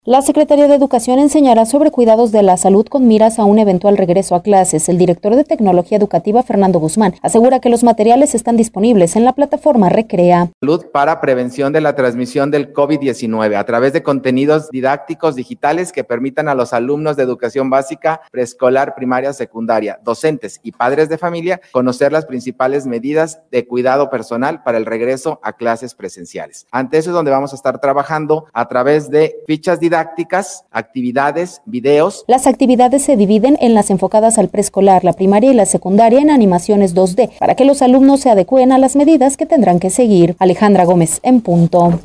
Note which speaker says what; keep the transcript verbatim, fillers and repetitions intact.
Speaker 1: La Secretaría de Educación enseñará sobre cuidados de la salud con miras a un eventual regreso a clases. El director de Tecnología Educativa, Fernando Guzmán, asegura que los materiales están disponibles en la plataforma Recrea.
Speaker 2: Salud para prevención de la transmisión del COVID diecinueve a través de contenidos didácticos digitales que permitan a los alumnos de educación básica, preescolar, primaria, secundaria, docentes y padres de familia conocer las principales medidas de cuidado personal para el regreso a clases presenciales. Ante eso es donde vamos a estar trabajando a través de fichas didácticas didácticas, actividades, videos.
Speaker 1: Las actividades se dividen en las enfocadas al preescolar, la primaria y la secundaria en animaciones dos D, para que los alumnos se adecúen a las medidas que tendrán que seguir. Alejandra Gómez, en punto.